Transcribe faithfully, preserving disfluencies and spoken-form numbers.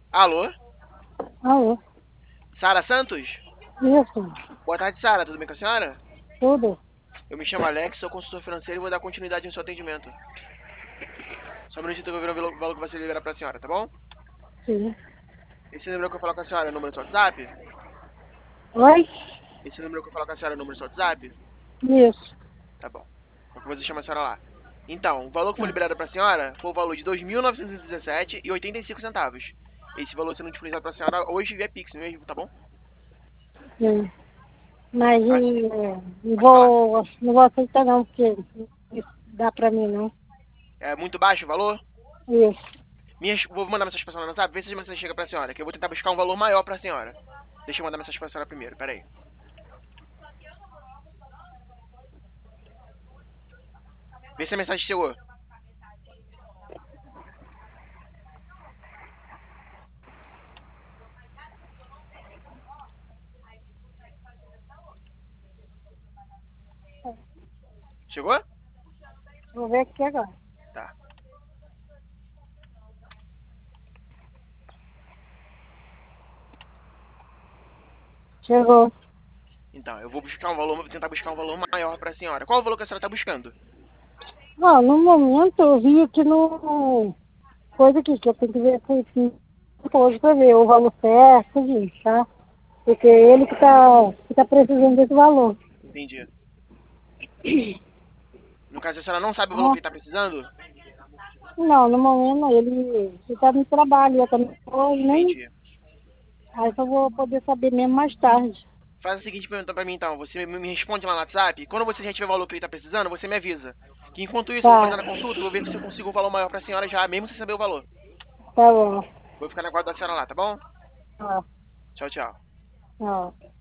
Alô? Alô, Sara Santos? isso, Boa tarde, Sara. Tudo bem com a senhora? tudo? Eu me chamo Alex, sou consultor financeiro e vou dar continuidade no seu atendimento. Só um minutinho que eu vou ver o valor valor que vai ser liberado pra senhora, tá bom? Sim. Esse número que eu falo com a senhora é o número do seu WhatsApp? Oi? Esse número que eu falo com a senhora é o número do seu WhatsApp? Isso. Tá bom. Qualquer coisa chama a senhora lá. Então, o valor que foi Tá. liberado pra senhora foi o valor de dois mil novecentos e dezessete reais e oitenta e cinco centavos. Esse valor sendo disponibilizado pra senhora hoje via Pix mesmo, tá bom? Sim. Mas Ah, eh, não pode falar. vou, não vou aceitar não, porque isso dá pra mim não. É muito baixo o valor? Isso. Minhas, vou mandar mensagem pra senhora no WhatsApp, vê se a mensagem chega pra senhora, que eu vou tentar buscar um valor maior pra senhora. Deixa eu mandar mensagem pra senhora primeiro, pera aí. Vê se a mensagem chegou. Chegou? Vou ver aqui agora. Tá. Chegou. Então, eu vou buscar um valor, vou tentar buscar um valor maior pra senhora. Qual o valor que a senhora tá buscando? Bom, no momento eu vi aqui no coisa aqui, que eu tenho que ver se se- hoje pra ver o valor certo, gente, tá? Porque ele que tá, que tá precisando desse valor. Entendi. No caso, a senhora não sabe o valor que Tá? ele tá precisando? Não, no momento não, ele, ele tá no trabalho, eu também hoje, nem. Entendi. Aí só vou poder saber mesmo mais tarde. Faz a seguinte pergunta pra mim então. Você me me responde lá no WhatsApp. Quando você já tiver o valor que ele tá precisando, você me avisa. Que enquanto isso, eu vou Tá, fazendo a consulta, vou ver se eu consigo um valor maior pra senhora já, mesmo sem saber o valor. tá bom. Vou ficar na guarda da senhora lá, tá bom? Ó, Tchau, tchau. ó.